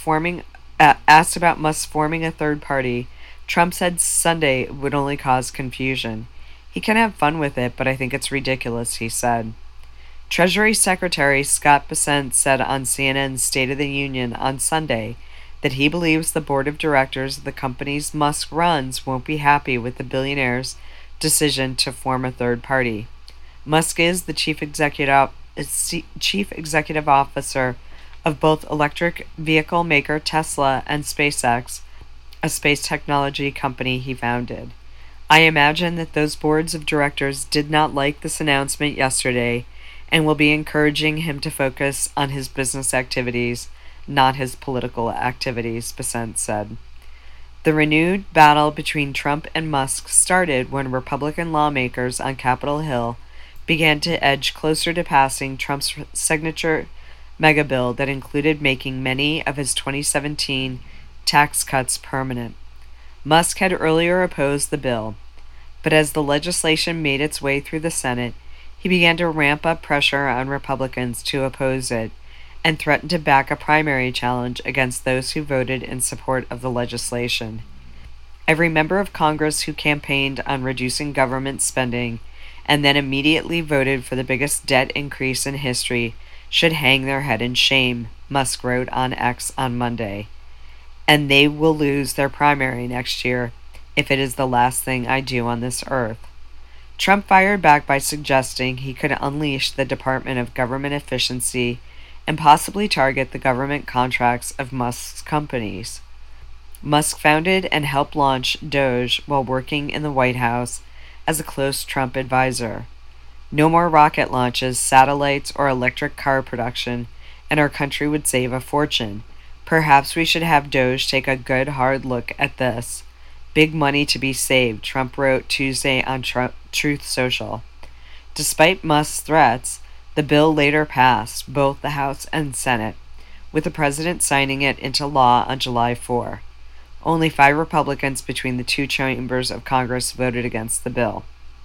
Musk forming a third party, Trump said Sunday it would only cause confusion. He can have fun with it, but I think it's ridiculous, he said. Treasury Secretary Scott Bessent said on CNN's State of the Union on Sunday that he believes the board of directors of the companies Musk runs won't be happy with the billionaire's decision to form a third party. Musk is the chief executive officer of both electric vehicle maker Tesla and SpaceX, a space technology company he founded. I imagine that those boards of directors did not like this announcement yesterday and will be encouraging him to focus on his business activities, not his political activities, Bessent said. The renewed battle between Trump and Musk started when Republican lawmakers on Capitol Hill began to edge closer to passing Trump's signature mega bill that included making many of his 2017 tax cuts permanent. Musk had earlier opposed the bill, but as the legislation made its way through the Senate, he began to ramp up pressure on Republicans to oppose it and threatened to back a primary challenge against those who voted in support of the legislation. Every member of Congress who campaigned on reducing government spending and then immediately voted for the biggest debt increase in history should hang their head in shame, Musk wrote on X on Monday. And they will lose their primary next year if it is the last thing I do on this earth. Trump fired back by suggesting he could unleash the Department of Government Efficiency and possibly target the government contracts of Musk's companies. Musk founded and helped launch Doge while working in the White House as a close Trump advisor. No more rocket launches, satellites, or electric car production, and our country would save a fortune. Perhaps we should have Doge take a good hard look at this. Big money to be saved, Trump wrote Tuesday on Truth Social. Despite Musk's threats, the bill later passed both the House and Senate, with the president signing it into law on July 4. Only 5 Republicans between the two chambers of Congress voted against the bill.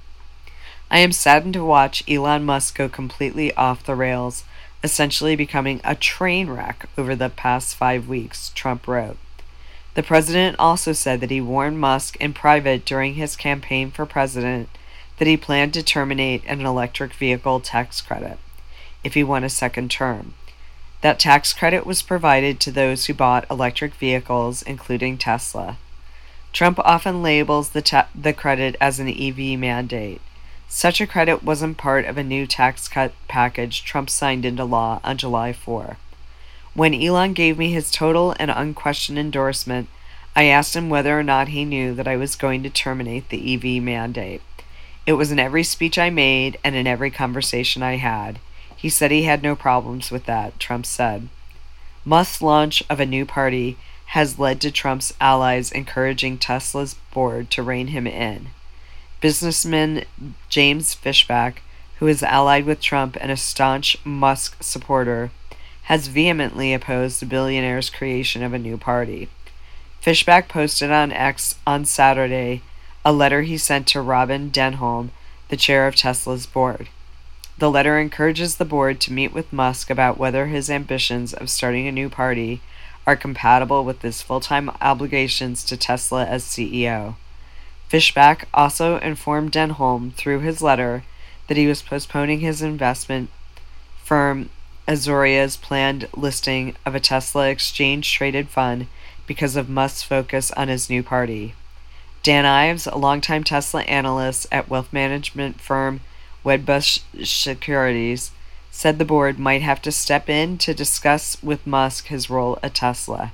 I am saddened to watch Elon Musk go completely off the rails, essentially becoming a train wreck over the past 5 weeks, Trump wrote. The president also said that he warned Musk in private during his campaign for president that he planned to terminate an electric vehicle tax credit if he won a second term. That tax credit was provided to those who bought electric vehicles, including Tesla. Trump often labels the credit as an EV mandate. Such a credit wasn't part of a new tax cut package Trump signed into law on July 4. When Elon gave me his total and unquestioned endorsement, I asked him whether or not he knew that I was going to terminate the EV mandate. It was in every speech I made and in every conversation I had. He said he had no problems with that, Trump said. Musk's launch of a new party has led to Trump's allies encouraging Tesla's board to rein him in. Businessman James Fishback, who is allied with Trump and a staunch Musk supporter, has vehemently opposed the billionaire's creation of a new party. Fishback posted on X on Saturday a letter he sent to Robin Denholm, the chair of Tesla's board. The letter encourages the board to meet with Musk about whether his ambitions of starting a new party are compatible with his full-time obligations to Tesla as CEO. Fishback also informed Denholm through his letter that he was postponing his investment firm Azoria's planned listing of a Tesla exchange-traded fund because of Musk's focus on his new party. Dan Ives, a longtime Tesla analyst at wealth management firm Wedbush Securities, said the board might have to step in to discuss with Musk his role at Tesla.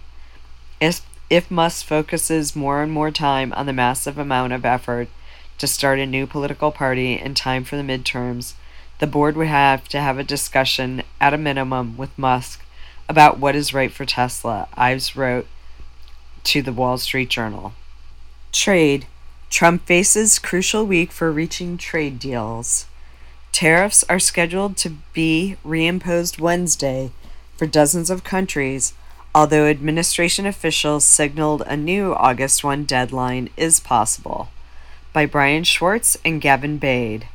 If Musk focuses more and more time on the massive amount of effort to start a new political party in time for the midterms, the board would have to have a discussion, at a minimum, with Musk about what is right for Tesla, Ives wrote to the Wall Street Journal. Trade. Trump faces crucial week for reaching trade deals. Tariffs are scheduled to be reimposed Wednesday for dozens of countries, although administration officials signaled a new August 1 deadline is possible. By Brian Schwartz and Gavin Bade.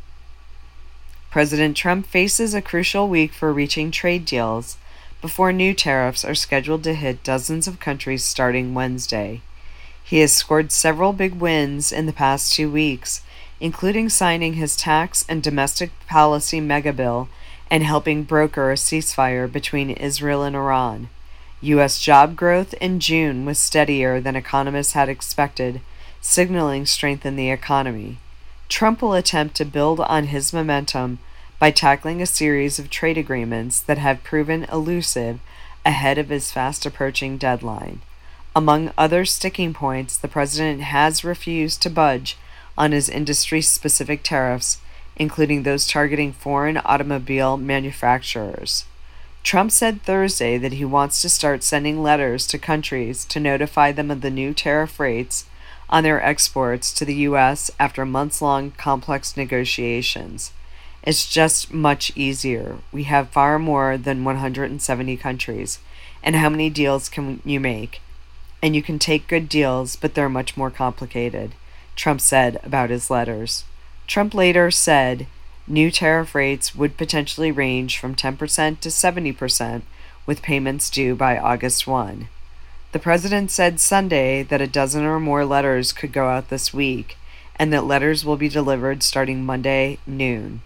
President Trump faces a crucial week for reaching trade deals before new tariffs are scheduled to hit dozens of countries starting Wednesday. He has scored several big wins in the past 2 weeks, including signing his tax and domestic policy megabill and helping broker a ceasefire between Israel and Iran. U.S. job growth in June was steadier than economists had expected, signaling strength in the economy. Trump will attempt to build on his momentum by tackling a series of trade agreements that have proven elusive ahead of his fast-approaching deadline. Among other sticking points, the president has refused to budge on his industry-specific tariffs, including those targeting foreign automobile manufacturers. Trump said Thursday that he wants to start sending letters to countries to notify them of the new tariff rates on their exports to the U.S. after months-long complex negotiations. It's just much easier. We have far more than 170 countries. And how many deals can you make? And you can take good deals, but they're much more complicated, Trump said about his letters. Trump later said new tariff rates would potentially range from 10% to 70%, with payments due by August 1. The president said Sunday that a dozen or more letters could go out this week, and that letters will be delivered starting Monday noon.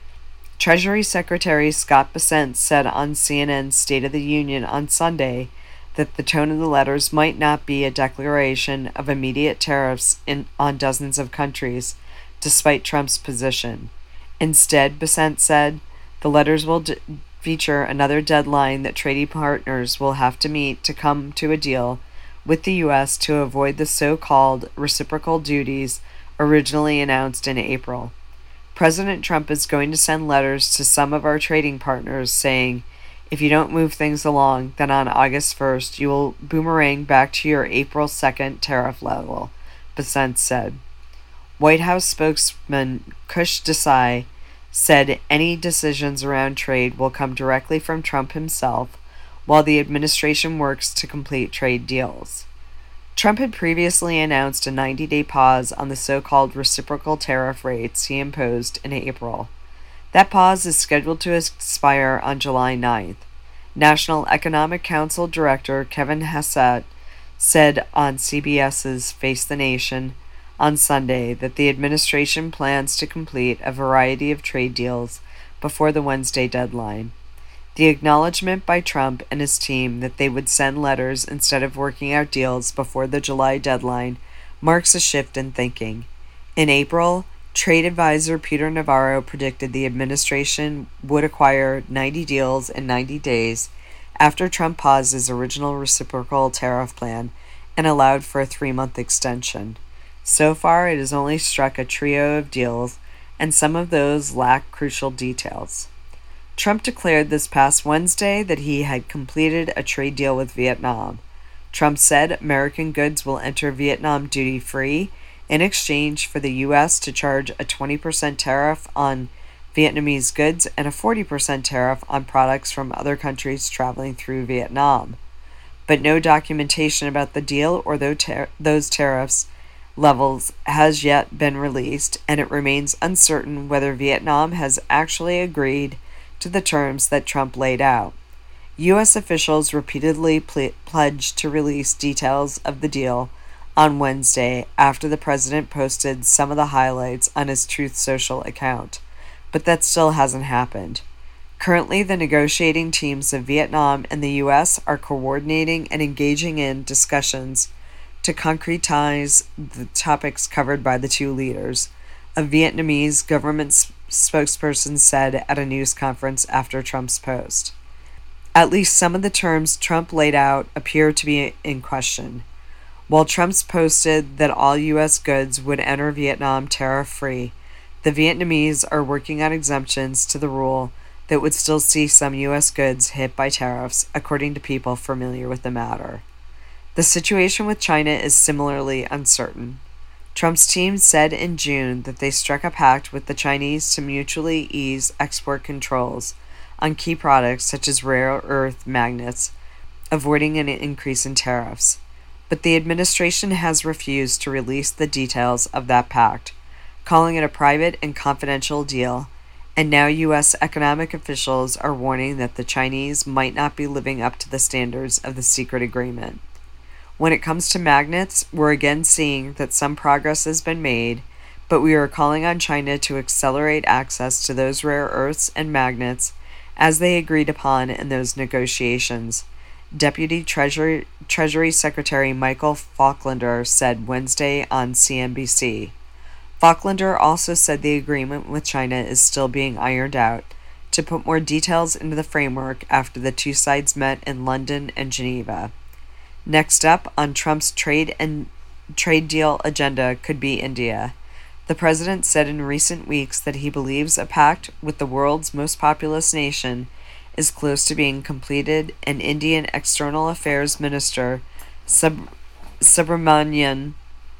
Treasury Secretary Scott Bessent said on CNN's State of the Union on Sunday that the tone of the letters might not be a declaration of immediate tariffs on dozens of countries, despite Trump's position. Instead, Bessent said, the letters will feature another deadline that trading partners will have to meet to come to a deal with the U.S. to avoid the so-called reciprocal duties originally announced in April. President Trump is going to send letters to some of our trading partners saying, if you don't move things along, then on August 1st you will boomerang back to your April 2nd tariff level, Bessent said. White House spokesman Kush Desai said any decisions around trade will come directly from Trump himself, while the administration works to complete trade deals. Trump had previously announced a 90-day pause on the so-called reciprocal tariff rates he imposed in April. That pause is scheduled to expire on July 9th. National Economic Council Director Kevin Hassett said on CBS's Face the Nation on Sunday that the administration plans to complete a variety of trade deals before the Wednesday deadline. The acknowledgement by Trump and his team that they would send letters instead of working out deals before the July deadline marks a shift in thinking. In April, trade advisor Peter Navarro predicted the administration would acquire 90 deals in 90 days after Trump paused his original reciprocal tariff plan and allowed for a 3-month extension. So far, it has only struck a trio of deals, and some of those lack crucial details. Trump declared this past Wednesday that he had completed a trade deal with Vietnam. Trump said American goods will enter Vietnam duty-free in exchange for the U.S. to charge a 20% tariff on Vietnamese goods and a 40% tariff on products from other countries traveling through Vietnam. But no documentation about the deal or those tariffs levels has yet been released, and it remains uncertain whether Vietnam has actually agreed to the terms that Trump laid out. U.S. officials repeatedly pledged to release details of the deal on Wednesday after the president posted some of the highlights on his Truth Social account, but that still hasn't happened. Currently, the negotiating teams of Vietnam and the U.S. are coordinating and engaging in discussions to concretize the topics covered by the two leaders, a Vietnamese government spokesperson said at a news conference after Trump's post. At least some of the terms Trump laid out appear to be in question. While Trump's posted that all U.S. goods would enter Vietnam tariff-free, the Vietnamese are working on exemptions to the rule that would still see some U.S. goods hit by tariffs, according to people familiar with the matter. The situation with China is similarly uncertain. Trump's team said in June that they struck a pact with the Chinese to mutually ease export controls on key products such as rare earth magnets, avoiding an increase in tariffs. But the administration has refused to release the details of that pact, calling it a private and confidential deal, and now U.S. economic officials are warning that the Chinese might not be living up to the standards of the secret agreement. When it comes to magnets, we're again seeing that some progress has been made, but we are calling on China to accelerate access to those rare earths and magnets as they agreed upon in those negotiations, Deputy Treasury Secretary Michael Falklander said Wednesday on CNBC. Falklander also said the agreement with China is still being ironed out to put more details into the framework after the two sides met in London and Geneva. Next up on Trump's trade deal agenda could be India. The president said in recent weeks that he believes a pact with the world's most populous nation is close to being completed, and Indian External Affairs Minister Subramanian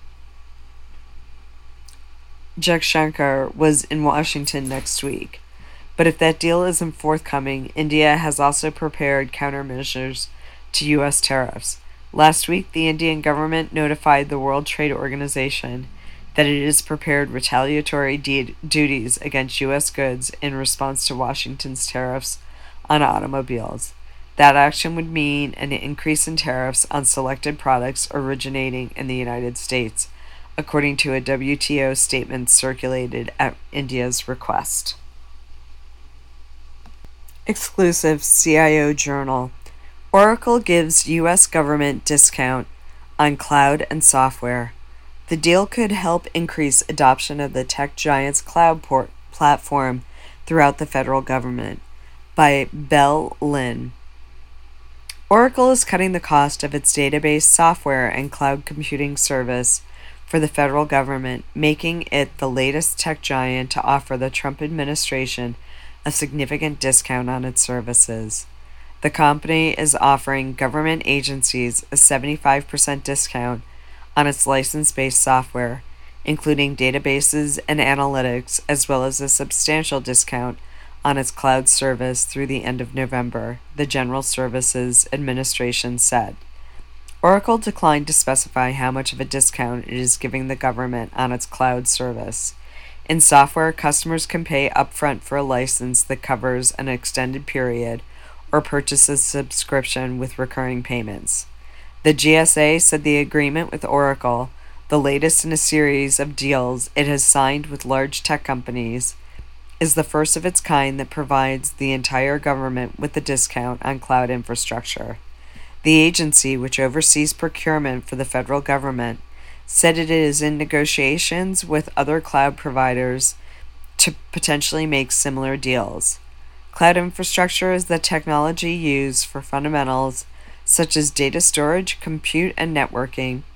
Jaishankar was in Washington next week. But if that deal isn't forthcoming, India has also prepared countermeasures to U.S. tariffs. Last week, the Indian government notified the World Trade Organization that it has prepared retaliatory duties against U.S. goods in response to Washington's tariffs on automobiles. That action would mean an increase in tariffs on selected products originating in the United States, according to a WTO statement circulated at India's request. Exclusive CIO Journal. Oracle gives U.S. government discount on cloud and software. The deal could help increase adoption of the tech giant's cloud platform throughout the federal government. By Bell Lin. Oracle is cutting the cost of its database software and cloud computing service for the federal government, making it the latest tech giant to offer the Trump administration a significant discount on its services. The company is offering government agencies a 75% discount on its license-based software, including databases and analytics, as well as a substantial discount on its cloud service through the end of November, the General Services Administration said. Oracle declined to specify how much of a discount it is giving the government on its cloud service. In software, customers can pay upfront for a license that covers an extended period or purchase a subscription with recurring payments. The GSA said the agreement with Oracle, the latest in a series of deals it has signed with large tech companies, is the first of its kind that provides the entire government with a discount on cloud infrastructure. The agency, which oversees procurement for the federal government, said it is in negotiations with other cloud providers to potentially make similar deals. Cloud infrastructure is the technology used for fundamentals such as data storage, compute, and networking,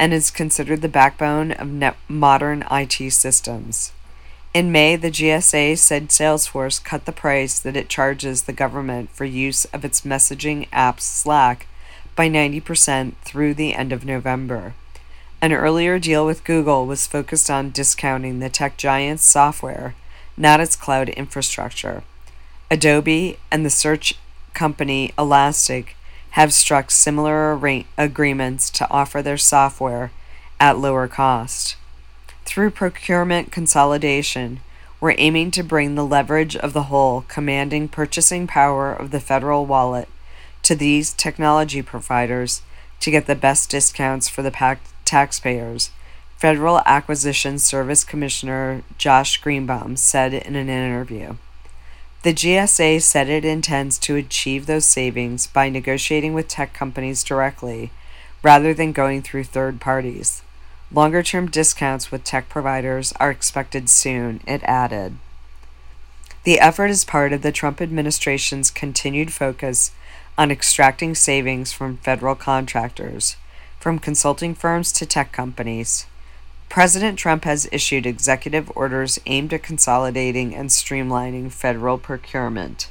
and is considered the backbone of modern IT systems. In May, the GSA said Salesforce cut the price that it charges the government for use of its messaging app Slack by 90% through the end of November. An earlier deal with Google was focused on discounting the tech giant's software, not its cloud infrastructure. Adobe and the search company Elastic have struck similar agreements to offer their software at lower cost. Through procurement consolidation, we're aiming to bring the leverage of the whole commanding purchasing power of the federal wallet to these technology providers to get the best discounts for the taxpayers, Federal Acquisition Service Commissioner Josh Greenbaum said in an interview. The GSA said it intends to achieve those savings by negotiating with tech companies directly, rather than going through third parties. Longer-term discounts with tech providers are expected soon, it added. The effort is part of the Trump administration's continued focus on extracting savings from federal contractors, from consulting firms to tech companies. President Trump has issued executive orders aimed at consolidating and streamlining federal procurement.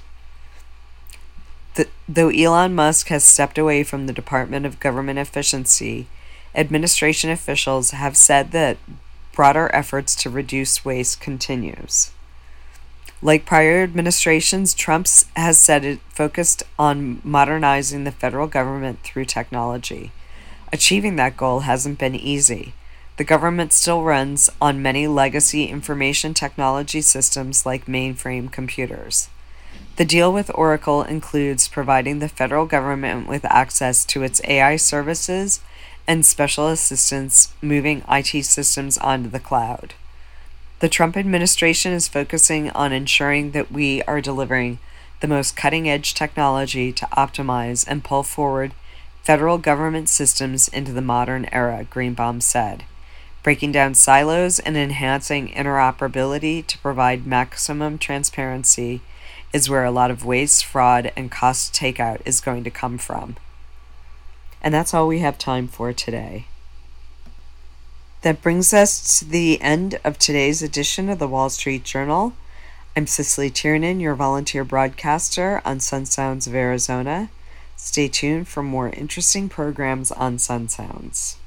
Though Elon Musk has stepped away from the Department of Government Efficiency, administration officials have said that broader efforts to reduce waste continues. Like prior administrations, Trump has said it focused on modernizing the federal government through technology. Achieving that goal hasn't been easy. The government still runs on many legacy information technology systems like mainframe computers. The deal with Oracle includes providing the federal government with access to its AI services and special assistance moving IT systems onto the cloud. The Trump administration is focusing on ensuring that we are delivering the most cutting-edge technology to optimize and pull forward federal government systems into the modern era, Greenbaum said. Breaking down silos and enhancing interoperability to provide maximum transparency is where a lot of waste, fraud, and cost takeout is going to come from. And that's all we have time for today. That brings us to the end of today's edition of the Wall Street Journal. I'm Cicely Tiernan, your volunteer broadcaster on Sun Sounds of Arizona. Stay tuned for more interesting programs on Sun Sounds.